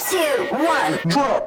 2, 1, drop.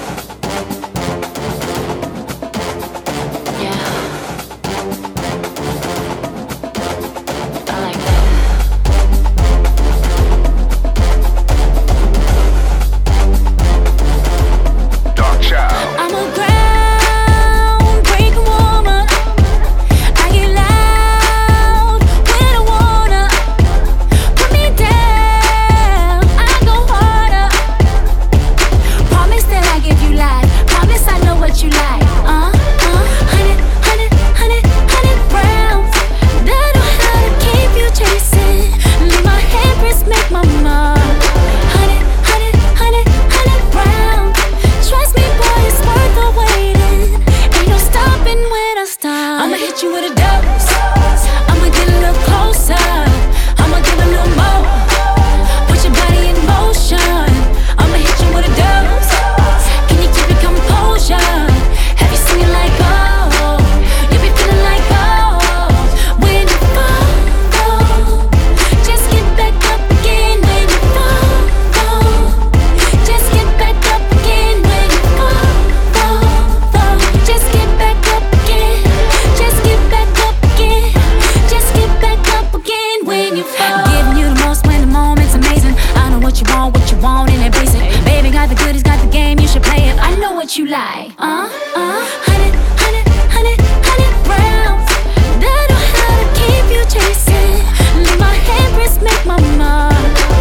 You with a dose. I'ma get a little closer. I'ma give a little more. Put your body in motion. I'ma hit you with a dose. Can you keep your composure? Have you seen it like oh? You be feeling like oh. When you fall, just get back up again. When you fall, just get back up again. When you fall, just get back up again. Just get back up again. Just get back up again when you fall. Giving you the most when the moment's amazing. I know what you want, and embrace it. Baby got the goodies, got the game, you should play it. I know what you like. 100 rounds. That know how to keep you chasing. Leave my handprints make my mark.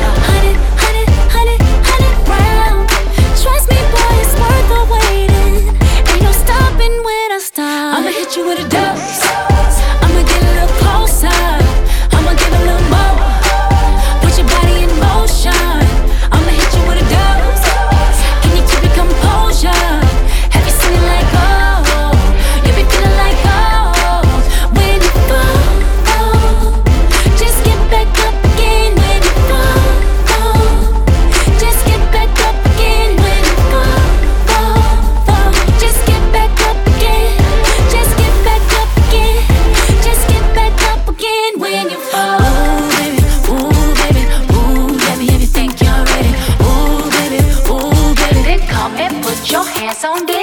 100 rounds. Trust me, boy, it's worth the waiting. Ain't no stopping when I start. I'ma hit you with a dose. I'ma get a little closer. I'ma give a little more. Put your body in motion. I'ma hit you with a dose. Can you keep your composure? Have you seen it like oh? You be feeling like oh. When you fall, just get back up again. When you fall, just get back up again. When you fall, just get back up again. Just get back up again. Just get back up again when you fall. Ooh baby, if you think you're ready. Ooh baby, then come and put your hands on me.